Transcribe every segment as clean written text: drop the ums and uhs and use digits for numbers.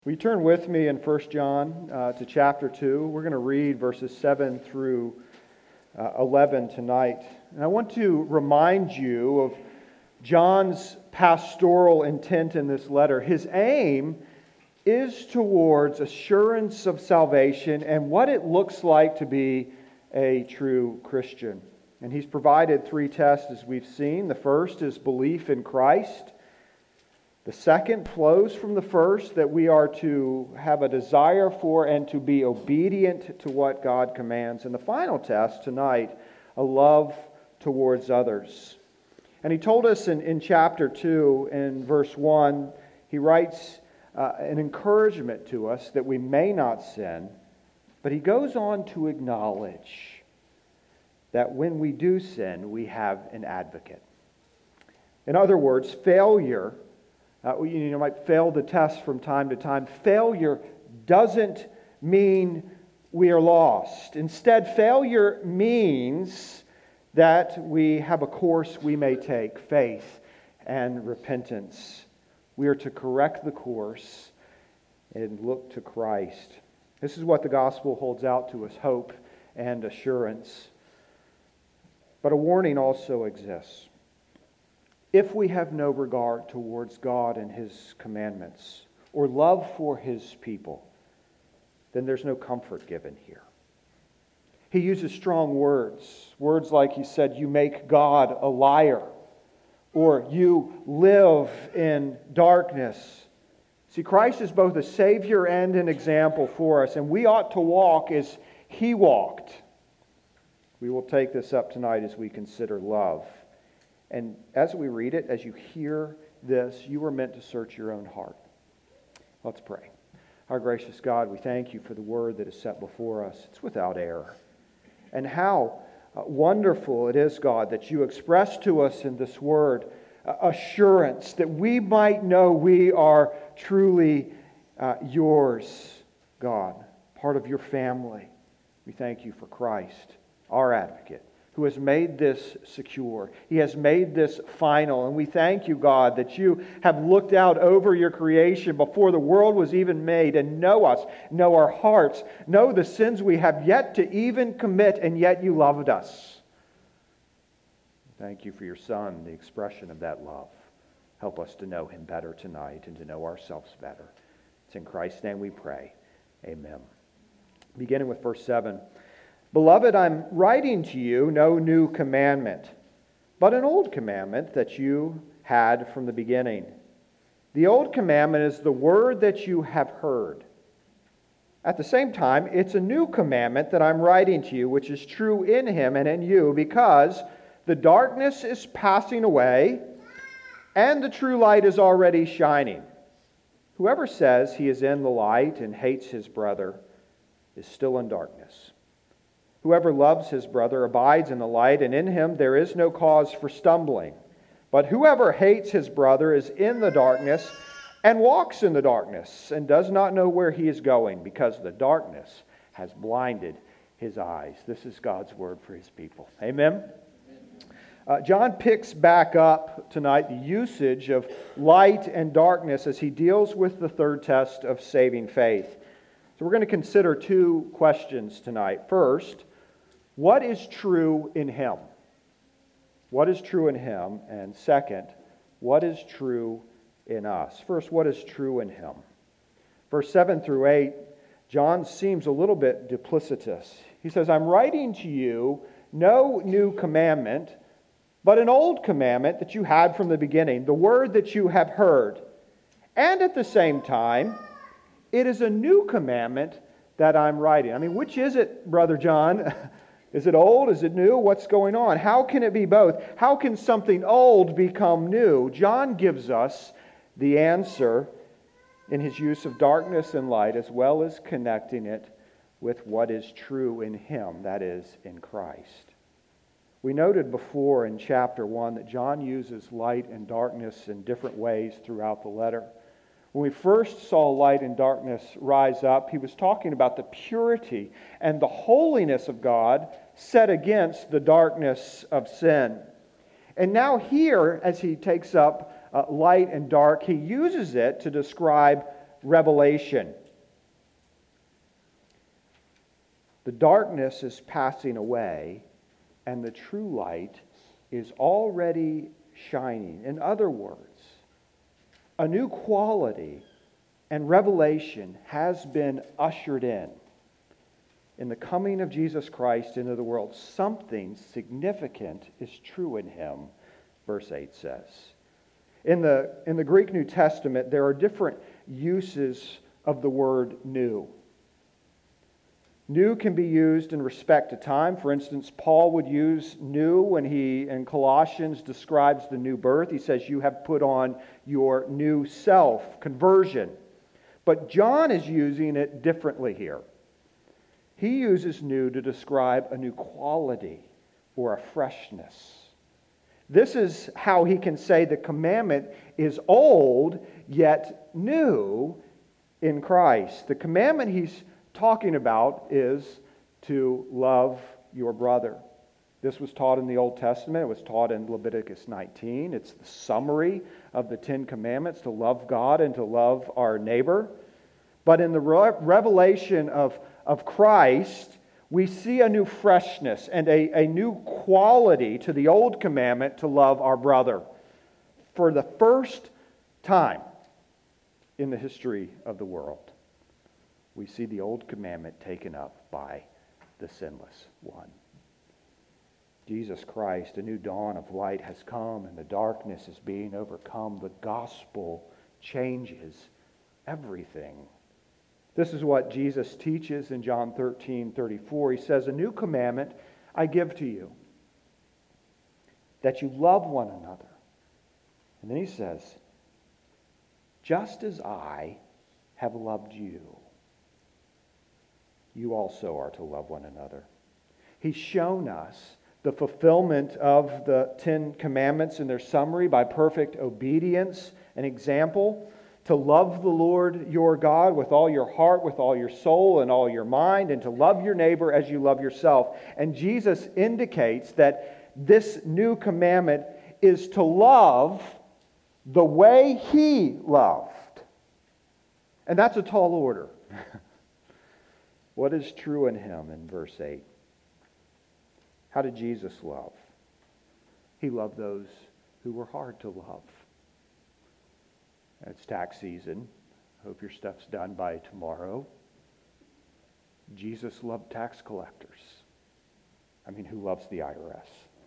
Will you turn with me in 1 John to chapter 2? We're going to read verses 7 through 11 tonight. And I want to remind you of John's pastoral intent in this letter. His aim is towards assurance of salvation and what it looks like to be a true Christian. And he's provided three tests, as we've seen. The first is belief in Christ. The second flows from the first, that we are to have a desire for and to be obedient to what God commands. And the final test tonight, a love towards others. And he told us in chapter 2, in verse 1, he writes an encouragement to us that we may not sin. But he goes on to acknowledge that when we do sin, we have an advocate. In other words, failure... you might fail the test from time to time. Failure doesn't mean we are lost. Instead, failure means that we have a course we may take, faith and repentance. We are to correct the course and look to Christ. This is what the gospel holds out to us, hope and assurance. But a warning also exists. If we have no regard towards God and His commandments, or love for His people, then there's no comfort given here. He uses strong words. Words like he said, you make God a liar, or you live in darkness. See, Christ is both a Savior and an example for us, and we ought to walk as He walked. We will take this up tonight as we consider love. And as we read it, as you hear this, you are meant to search your own heart. Let's pray. Our gracious God, we thank you for the word that is set before us. It's without error. And how wonderful it is, God, that you express to us in this word assurance that we might know we are truly yours, God, part of your family. We thank you for Christ, our advocate, who has made this secure. He has made this final. And we thank you, God, that you have looked out over your creation before the world was even made and know us, know our hearts, know the sins we have yet to even commit, and yet you loved us. Thank you for your Son, the expression of that love. Help us to know Him better tonight and to know ourselves better. It's in Christ's name we pray. Amen. Beginning with verse 7. Beloved, I'm writing to you no new commandment, but an old commandment that you had from the beginning. The old commandment is the word that you have heard. At the same time, it's a new commandment that I'm writing to you, which is true in Him and in you, because the darkness is passing away and the true light is already shining. Whoever says he is in the light and hates his brother is still in darkness. Whoever loves his brother abides in the light, and in him there is no cause for stumbling. But whoever hates his brother is in the darkness and walks in the darkness and does not know where he is going, because the darkness has blinded his eyes. This is God's word for His people. Amen? John picks back up tonight the usage of light and darkness as he deals with the third test of saving faith. So we're going to consider two questions tonight. First, what is true in Him? What is true in Him? And second, what is true in us? First, what is true in Him? Verse 7 through 8, John seems a little bit duplicitous. He says, I'm writing to you no new commandment, but an old commandment that you had from the beginning, the word that you have heard. And at the same time, it is a new commandment that I'm writing. I mean, which is it, Brother John? Is it old? Is it new? What's going on? How can it be both? How can something old become new? John gives us the answer in his use of darkness and light, as well as connecting it with what is true in Him, that is, in Christ. We noted before in chapter 1 that John uses light and darkness in different ways throughout the letter. When we first saw light and darkness rise up, he was talking about the purity and the holiness of God set against the darkness of sin. And now here, as he takes up light and dark, he uses it to describe revelation. The darkness is passing away, and the true light is already shining. In other words, a new quality and revelation has been ushered in the coming of Jesus Christ into the world. Something significant is true in him, verse 8 says. In the Greek New Testament, there are different uses of the word new. New can be used in respect to time. For instance, Paul would use new when he, in Colossians, describes the new birth. He says, you have put on your new self, conversion. But John is using it differently here. He uses new to describe a new quality or a freshness. This is how he can say the commandment is old yet new in Christ. The commandment he's talking about is to love your brother. This was taught in the Old Testament. It was taught in Leviticus 19. It's the summary of the Ten Commandments, to love God and to love our neighbor. But in the revelation of Christ, we see a new freshness and a new quality to the old commandment to love our brother. For the first time in the history of the world, we see the old commandment taken up by the sinless one. Jesus Christ, a new dawn of light has come, and the darkness is being overcome. The gospel changes everything. This is what Jesus teaches in John 13:34. He says, a new commandment I give to you, that you love one another. And then he says, just as I have loved you, you also are to love one another. He's shown us the fulfillment of the Ten Commandments in their summary by perfect obedience and example, to love the Lord your God with all your heart, with all your soul, and all your mind, and to love your neighbor as you love yourself. And Jesus indicates that this new commandment is to love the way he loved. And that's a tall order. What is true in him in verse 8? How did Jesus love? He loved those who were hard to love. It's tax season. Hope your stuff's done by tomorrow. Jesus loved tax collectors. I mean, who loves the IRS?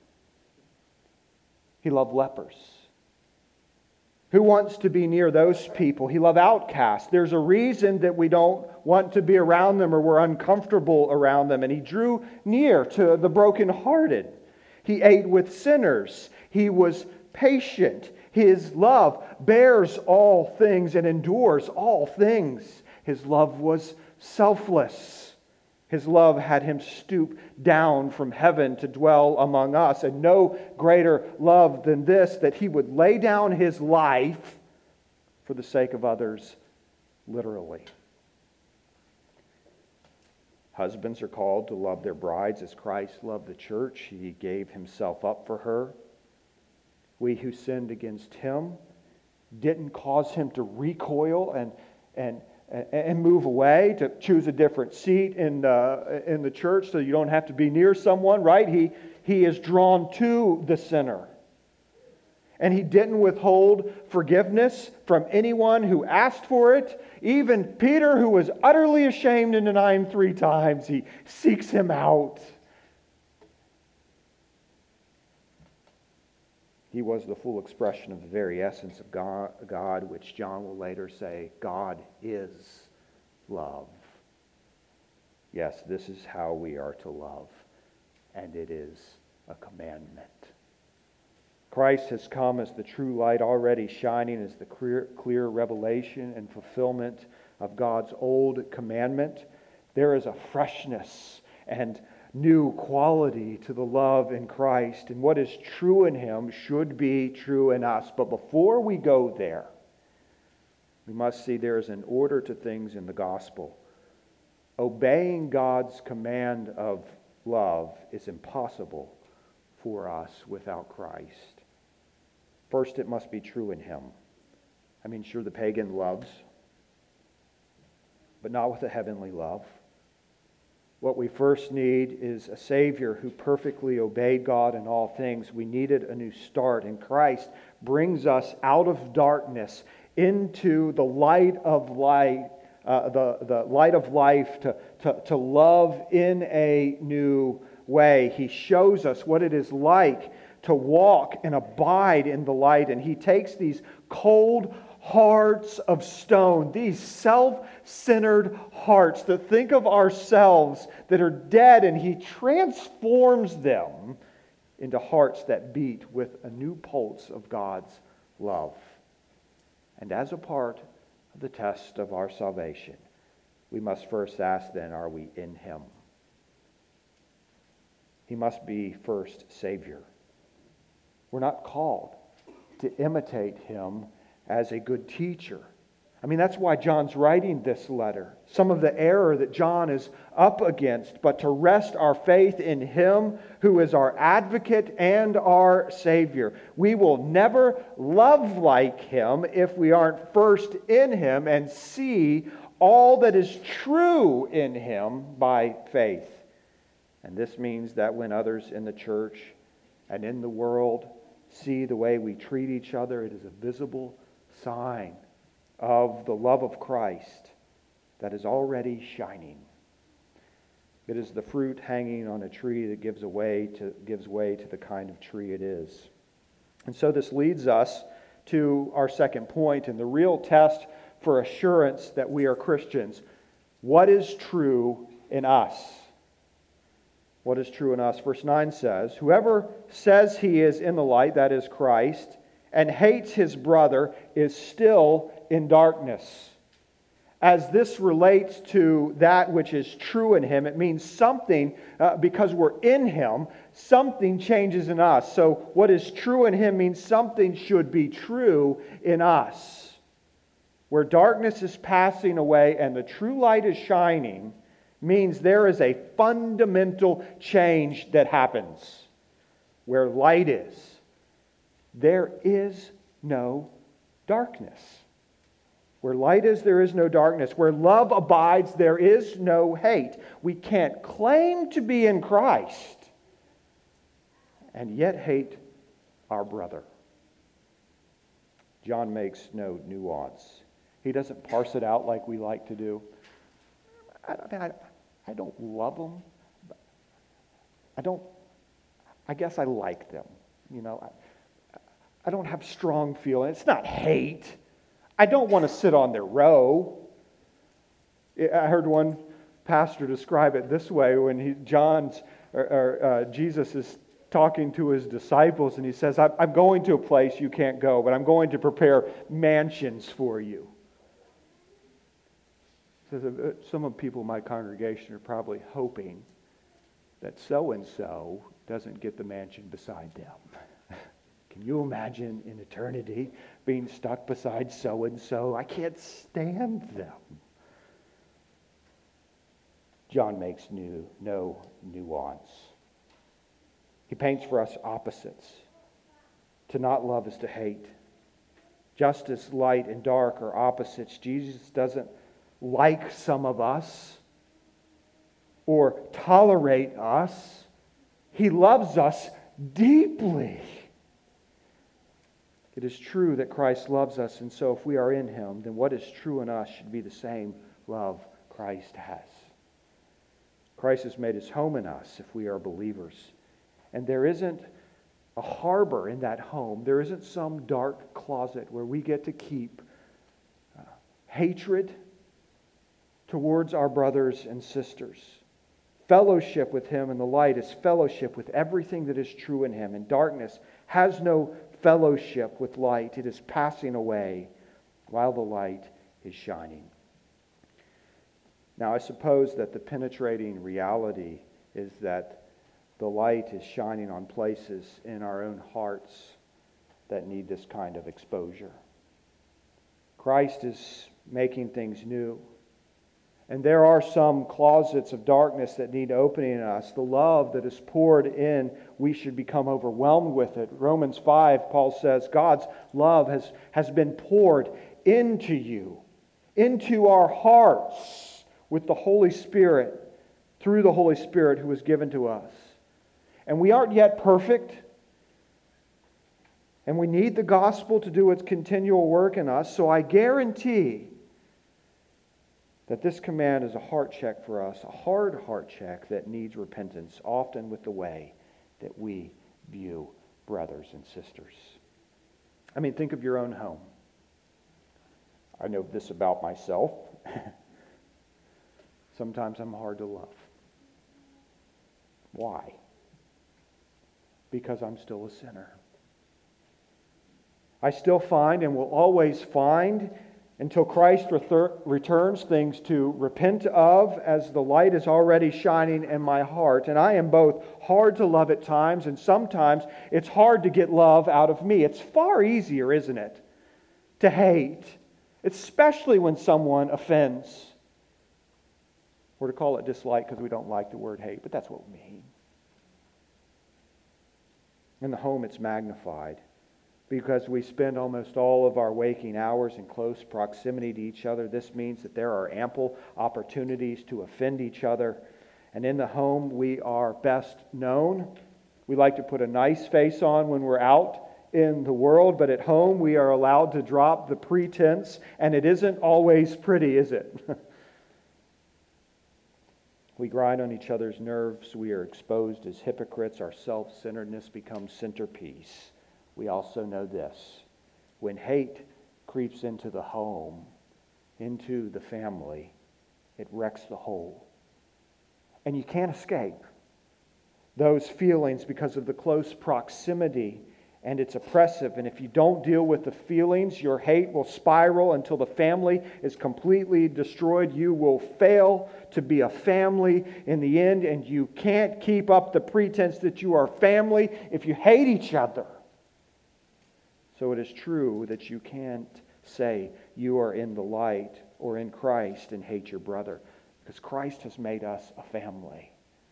He loved lepers. Who wants to be near those people? He loved outcasts. There's a reason that we don't want to be around them or we're uncomfortable around them. And he drew near to the brokenhearted. He ate with sinners. He was patient. His love bears all things and endures all things. His love was selfless. His love had him stoop down from heaven to dwell among us. And no greater love than this, that he would lay down his life for the sake of others, literally. Husbands are called to love their brides as Christ loved the church. He gave himself up for her. We who sinned against him didn't cause him to recoil and move away, to choose a different seat in the church so you don't have to be near someone, right? He is drawn to the sinner. And he didn't withhold forgiveness from anyone who asked for it. Even Peter, who was utterly ashamed and denying 3 times, he seeks him out. He was the full expression of the very essence of God, which John will later say, God is love. Yes, this is how we are to love, and it is a commandment. Christ has come as the true light, already shining as the clear revelation and fulfillment of God's old commandment. There is a freshness and new quality to the love in Christ, and what is true in him should be true in us. But before we go there, we must see there is an order to things in the gospel. Obeying God's command of love is impossible for us without Christ. First, it must be true in him. I mean, sure, the pagan loves. but not with a heavenly love. What we first need is a Savior who perfectly obeyed God in all things. We needed a new start, and Christ brings us out of darkness into the light of light, the light of life, to love in a new way. He shows us what it is like to walk and abide in the light, and He takes these cold hearts of stone, these self-centered hearts that think of ourselves that are dead, and He transforms them into hearts that beat with a new pulse of God's love. And as a part of the test of our salvation, we must first ask then, are we in Him? He must be first Savior. We're not called to imitate Him as a good teacher. I mean, that's why John's writing this letter. Some of the error that John is up against, but to rest our faith in Him who is our advocate and our Savior. We will never love like Him if we aren't first in Him and see all that is true in Him by faith. And this means that when others in the church and in the world see the way we treat each other, it is a visible sign of the love of Christ that is already shining. It is the fruit hanging on a tree that gives way to the kind of tree it is. And so this leads us to our second point, and the real test for assurance that we are Christians. What is true in us? What is true in us? Verse 9 says, "Whoever says he is in the light, that is Christ, and hates his brother is still in darkness." As this relates to that which is true in him, it means something, because we're in him, something changes in us. So what is true in him means something should be true in us. Where darkness is passing away and the true light is shining means there is a fundamental change that happens. Where light is, there is no darkness. Where light is, there is no darkness. Where love abides, there is no hate. We can't claim to be in Christ and yet hate our brother. John makes no nuance. He doesn't parse it out like we like to do. I don't love them. I guess I like them. I don't have strong feelings. It's not hate. I don't want to sit on their row. I heard one pastor describe it this way when Jesus is talking to his disciples, and he says, I'm going to a place you can't go, but I'm going to prepare mansions for you. He says, some of the people in my congregation are probably hoping that so-and-so doesn't get the mansion beside them. Can you imagine in eternity being stuck beside so-and-so? I can't stand them. John makes no nuance. He paints for us opposites. To not love is to hate. Just as light and dark are opposites, Jesus doesn't like some of us or tolerate us. He loves us deeply. It is true that Christ loves us, and so if we are in Him, then what is true in us should be the same love Christ has. Christ has made His home in us if we are believers. And there isn't a harbor in that home. There isn't some dark closet where we get to keep hatred towards our brothers and sisters. Fellowship with Him in the light is fellowship with everything that is true in Him. And darkness has no fellowship with light. It is passing away while the light is shining. Now, I suppose that the penetrating reality is that the light is shining on places in our own hearts that need this kind of exposure. Christ is making things new. And there are some closets of darkness that need opening in us. The love that is poured in, we should become overwhelmed with it. Romans 5, Paul says, God's love has been poured into you, into our hearts. with the Holy Spirit, through the Holy Spirit who was given to us. And we aren't yet perfect, and we need the gospel to do its continual work in us, so I guarantee that this command is a heart check for us, a hard heart check that needs repentance, often with the way that we view brothers and sisters. I mean, think of your own home. I know this about myself. Sometimes I'm hard to love. Why? Because I'm still a sinner. I still find and will always find, until Christ returns, things to repent of, as the light is already shining in my heart. And I am both hard to love at times, and sometimes it's hard to get love out of me. It's far easier, isn't it, to hate, especially when someone offends. Or to call it dislike because we don't like the word hate, but that's what we mean. In the home, it's magnified, because we spend almost all of our waking hours in close proximity to each other. This means that there are ample opportunities to offend each other. And in the home, we are best known. We like to put a nice face on when we're out in the world, but at home we are allowed to drop the pretense, and it isn't always pretty, is it? We grind on each other's nerves. We are exposed as hypocrites. Our self-centeredness becomes centerpiece. We also know this: when hate creeps into the home, into the family, it wrecks the whole. And you can't escape those feelings because of the close proximity, and it's oppressive. And if you don't deal with the feelings, your hate will spiral until the family is completely destroyed. You will fail to be a family in the end, and you can't keep up the pretense that you are family if you hate each other. So it is true that you can't say you are in the light or in Christ and hate your brother, because Christ has made us a family.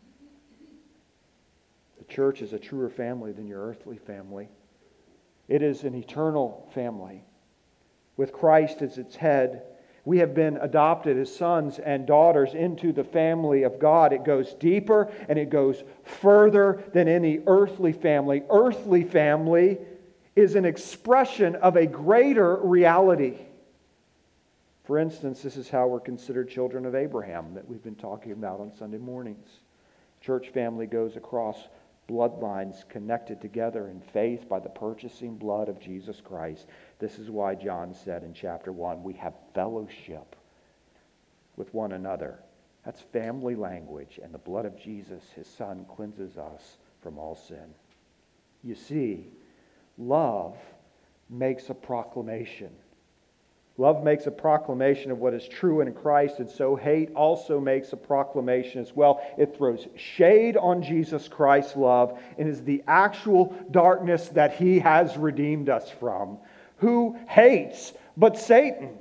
The church is a truer family than your earthly family. It is an eternal family. With Christ as its head, we have been adopted as sons and daughters into the family of God. It goes deeper and it goes further than any earthly family. Earthly family is an expression of a greater reality. For instance, this is how we're considered children of Abraham that we've been talking about on Sunday mornings. Church family goes across bloodlines connected together in faith by the purchasing blood of Jesus Christ. This is why John said in chapter 1, we have fellowship with one another. That's family language, and the blood of Jesus, His Son, cleanses us from all sin. You see, love makes a proclamation. Love makes a proclamation of what is true in Christ, and so hate also makes a proclamation as well. It throws shade on Jesus Christ's love and is the actual darkness that He has redeemed us from. Who hates but Satan?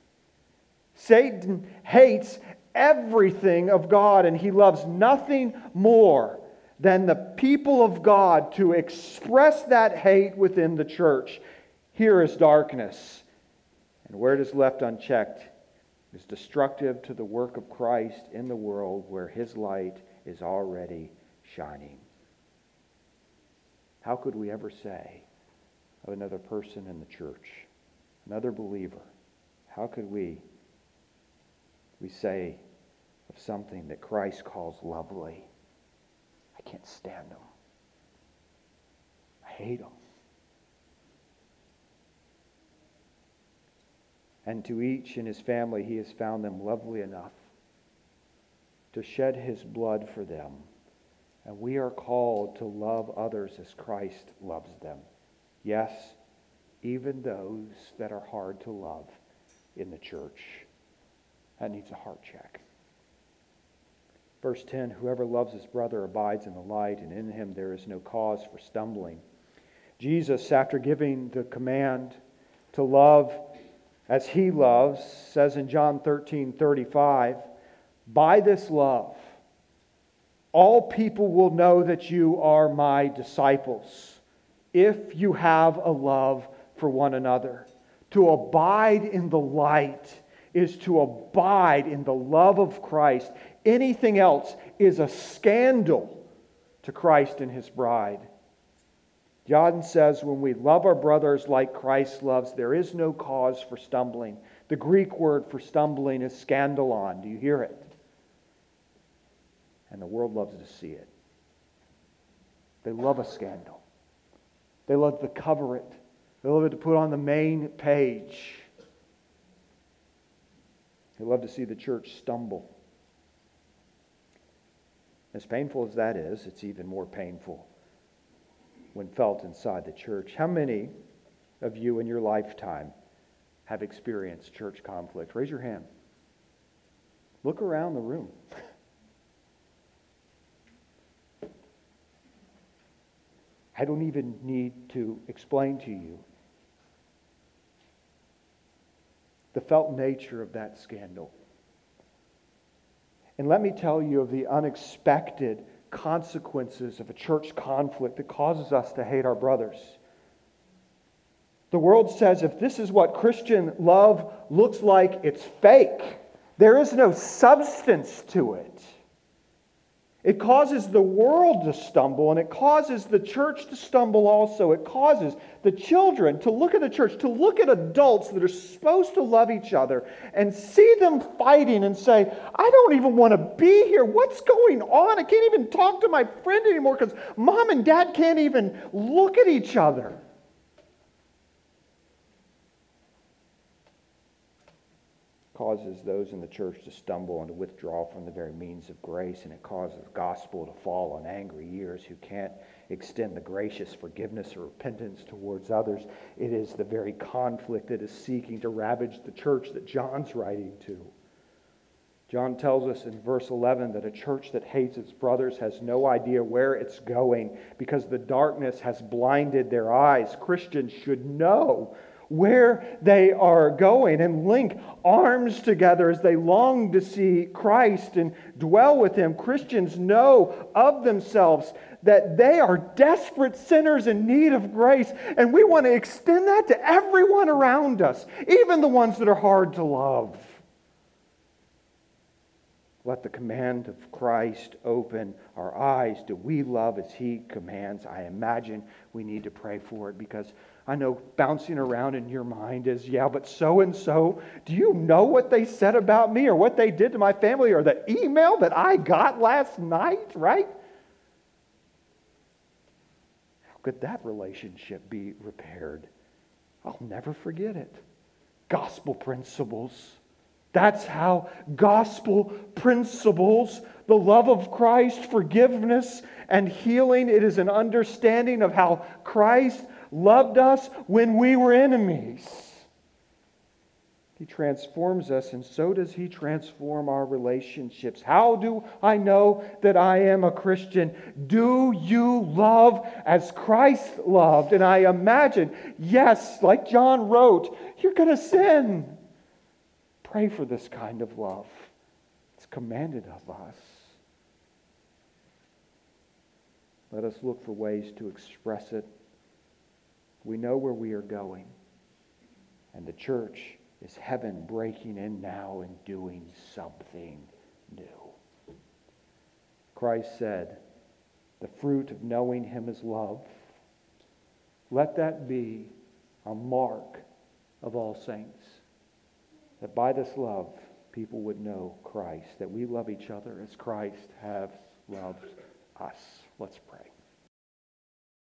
Satan hates everything of God, and he loves nothing more than the people of God to express that hate within the church. Here is darkness. And where it is left unchecked is destructive to the work of Christ in the world where His light is already shining. How could we ever say of another person in the church, another believer, how could we say of something that Christ calls lovely? I can't stand them. I hate them. And to each in his family, He has found them lovely enough to shed His blood for them. And we are called to love others as Christ loves them. Yes, even those that are hard to love in the church. That needs a heart check. Verse 10, whoever loves his brother abides in the light, and in him there is no cause for stumbling. Jesus, after giving the command to love as He loves, says in John 13:35, by this love, all people will know that you are my disciples, if you have a love for one another. To abide in the light is to abide in the love of Christ. Anything else is a scandal to Christ and His bride. John says, when we love our brothers like Christ loves, there is no cause for stumbling. The Greek word for stumbling is scandalon. Do you hear it? And the world loves to see it. They love a scandal. They love to cover it. They love it to put on the main page. They love to see the church stumble. As painful as that is, it's even more painful when felt inside the church. How many of you in your lifetime have experienced church conflict? Raise your hand. Look around the room. I don't even need to explain to you the felt nature of that scandal. And let me tell you of the unexpected consequences of a church conflict that causes us to hate our brothers. The world says if this is what Christian love looks like, it's fake. There is no substance to it. It causes the world to stumble, and it causes the church to stumble also. It causes the children to look at the church, to look at adults that are supposed to love each other, and see them fighting and say, I don't even want to be here. What's going on? I can't even talk to my friend anymore because mom and dad can't even look at each other. Causes those in the church to stumble and to withdraw from the very means of grace, and it causes the gospel to fall on angry ears who can't extend the gracious forgiveness or repentance towards others. It is the very conflict that is seeking to ravage the church that John's writing to. John tells us in verse 11 that a church that hates its brothers has no idea where it's going because the darkness has blinded their eyes. Christians should know where they are going and link arms together as they long to see Christ and dwell with Him. Christians know of themselves that they are desperate sinners in need of grace, and we want to extend that to everyone around us, even the ones that are hard to love. Let the command of Christ open our eyes. Do we love as He commands? I imagine we need to pray for it, because I know bouncing around in your mind is, yeah, but so-and-so, do you know what they said about me or what they did to my family or the email that I got last night, right? How could that relationship be repaired? I'll never forget it. Gospel principles. That's how gospel principles, the love of Christ, forgiveness and healing, it is an understanding of how Christ loved us when we were enemies. He transforms us, and so does He transform our relationships. How do I know that I am a Christian? Do you love as Christ loved? And I imagine, yes, like John wrote, you're going to sin. Pray for this kind of love. It's commanded of us. Let us look for ways to express it. We know where we are going. And the church is heaven breaking in now and doing something new. Christ said, the fruit of knowing Him is love. Let that be a mark of all saints. That by this love, people would know Christ. That we love each other as Christ has loved us. Let's pray.